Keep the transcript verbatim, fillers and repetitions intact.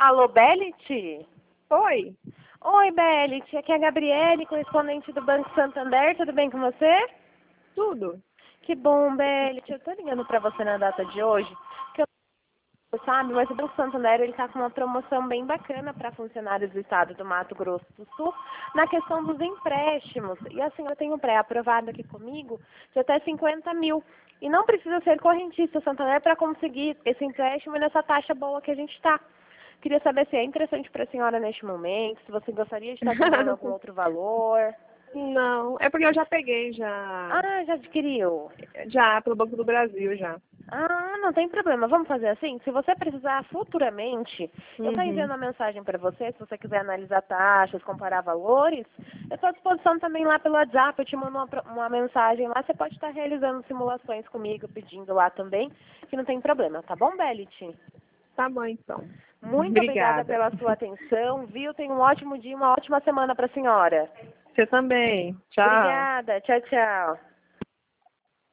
Alô, Belit? Oi. Oi, Belit. Aqui é a Gabriele, correspondente do Banco Santander. Tudo bem com você? Tudo. Que bom, Belit. Eu tô ligando pra você na data de hoje, que eu sabe, mas o Banco Santander ele tá com uma promoção bem bacana para funcionários do estado do Mato Grosso do Sul na questão dos empréstimos. E a senhora tem um pré-aprovado aqui comigo de até cinquenta mil. E não precisa ser correntista Santander para conseguir esse empréstimo nessa taxa boa que a gente está. Queria saber se é interessante para a senhora neste momento, se você gostaria de estar comprando algum outro valor. Não, é porque eu já peguei já, Ah, já adquiriu. já pelo Banco do Brasil já. Ah, não tem problema. Vamos fazer assim? Se você precisar futuramente, eu estou Uhum. enviando uma mensagem para você, se você quiser analisar taxas, comparar valores. Eu estou à disposição também lá pelo WhatsApp, eu te mando uma, pro- uma mensagem lá. Você pode estar realizando simulações comigo, pedindo lá também, que não tem problema. Tá bom, Belit? Tá bom então. Muito obrigada Obrigada. pela sua atenção, viu? Tenha um ótimo dia, uma ótima semana para a senhora. Você também. Tchau. Obrigada. Tchau, tchau.